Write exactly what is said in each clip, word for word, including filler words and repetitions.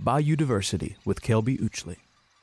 Biodiversity with Kelby Uchley.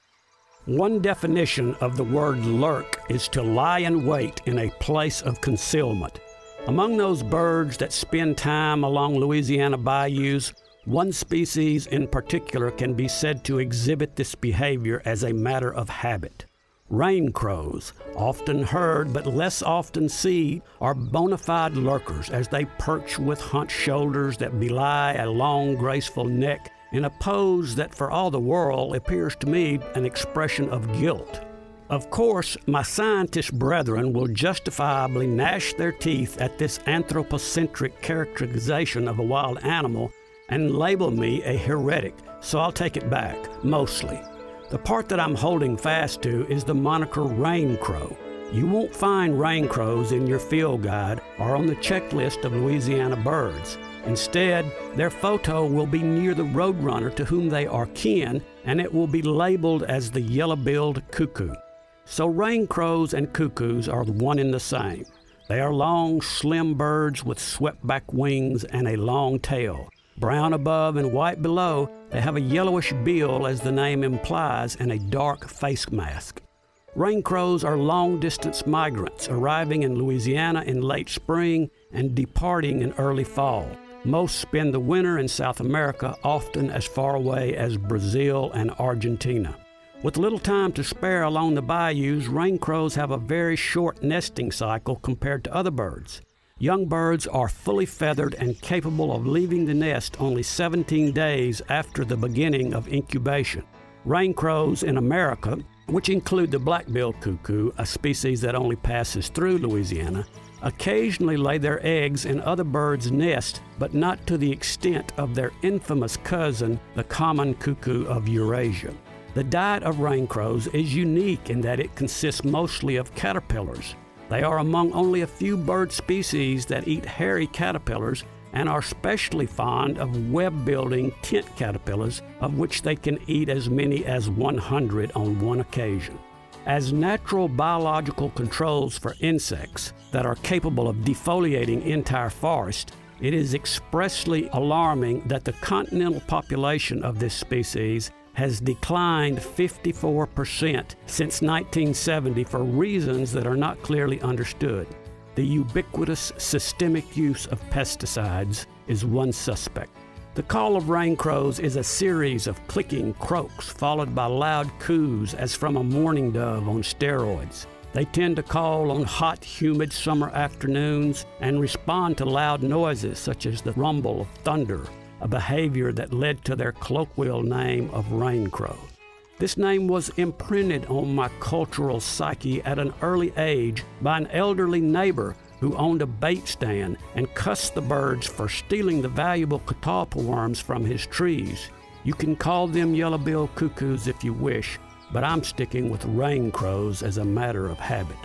One definition of the word lurk is to lie in wait in a place of concealment. Among those birds that spend time along Louisiana bayous, one species in particular can be said to exhibit this behavior as a matter of habit. Rain crows, often heard but less often seen, are bona fide lurkers as they perch with hunched shoulders that belie a long, graceful neck in a pose that for all the world appears to me an expression of guilt. Of course, my scientist brethren will justifiably gnash their teeth at this anthropocentric characterization of a wild animal and label me a heretic, so I'll take it back, mostly. The part that I'm holding fast to is the moniker rain crow. You won't find rain crows in your field guide or on the checklist of Louisiana birds. Instead, their photo will be near the roadrunner to whom they are kin, and it will be labeled as the yellow-billed cuckoo. So rain crows and cuckoos are one and the same. They are long, slim birds with swept-back wings and a long tail. Brown above and white below, they have a yellowish bill, as the name implies, and a dark face mask. Rain crows are long-distance migrants, arriving in Louisiana in late spring and departing in early fall. Most spend the winter in South America, often as far away as Brazil and Argentina. With little time to spare along the bayous, rain crows have a very short nesting cycle compared to other birds. Young birds are fully feathered and capable of leaving the nest only seventeen days after the beginning of incubation. Rain crows in America, which include the black-billed cuckoo, a species that only passes through Louisiana, occasionally lay their eggs in other birds' nests, but not to the extent of their infamous cousin, the common cuckoo of Eurasia. The diet of rain crows is unique in that it consists mostly of caterpillars. They are among only a few bird species that eat hairy caterpillars and are especially fond of web-building tent caterpillars, of which they can eat as many as one hundred on one occasion. As natural biological controls for insects that are capable of defoliating entire forests, it is expressly alarming that the continental population of this species has declined fifty-four percent since nineteen seventy for reasons that are not clearly understood. The ubiquitous systemic use of pesticides is one suspect. The call of rain crows is a series of clicking croaks followed by loud coos as from a mourning dove on steroids. They tend to call on hot, humid summer afternoons and respond to loud noises such as the rumble of thunder, a behavior that led to their colloquial name of rain crow. This name was imprinted on my cultural psyche at an early age by an elderly neighbor who owned a bait stand and cussed the birds for stealing the valuable catalpa worms from his trees. You can call them yellow-billed cuckoos if you wish, but I'm sticking with rain crows as a matter of habit.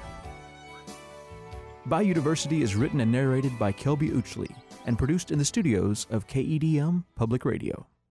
Biodiversity is written and narrated by Kelby Uchley and produced in the studios of K E D M Public Radio.